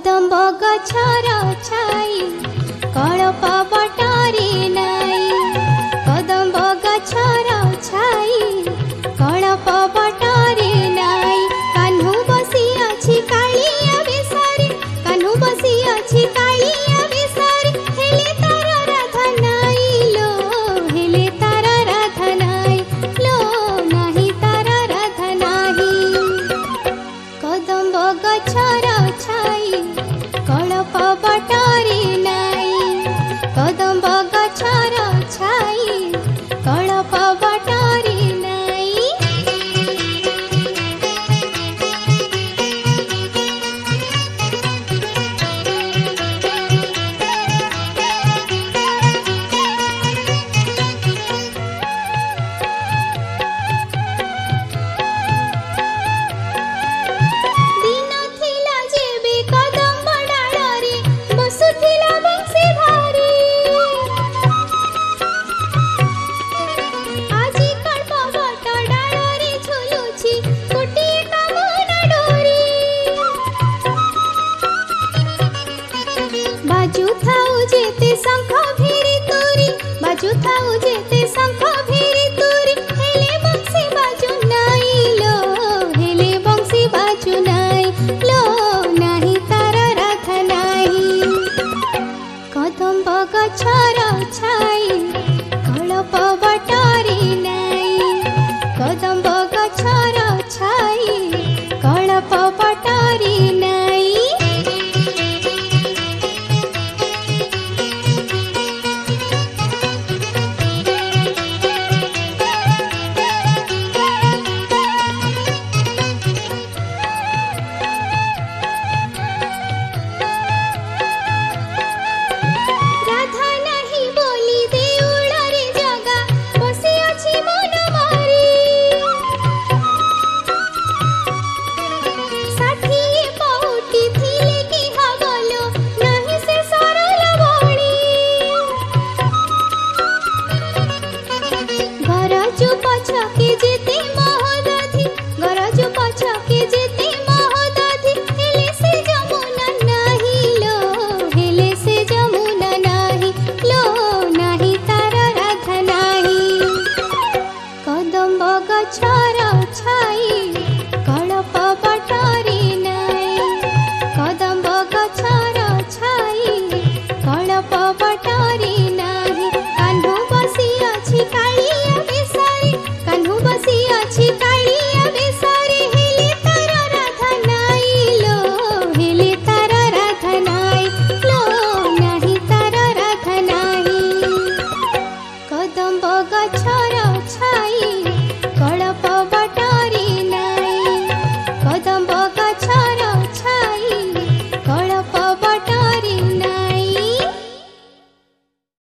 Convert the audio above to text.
कदम्ब गछर छाई कळप बटारी नाई कदम्ब गछर छाई कळप बटारी नाई कान्हू बसी अछि कालिया बेसारे कान्हू बसी अछि कालिया बेसारे हेले तारा राधा नाई लो हेले तारा राधा नाई लो नाही तारा राधा नाही कदम्ब गछर छाई कळप बटारी नाई कदम्ब गछर छाई कळप बटारी नाई दिन थिला जेबे कदम्ब डाळरे बसुथिला बंसी धारी आजी कल्प बट डाळरे झुलुछि गोटिए कामना डोरी बाजू थाउ जेते शंख भिरी तोरी बाजू थाउ जेते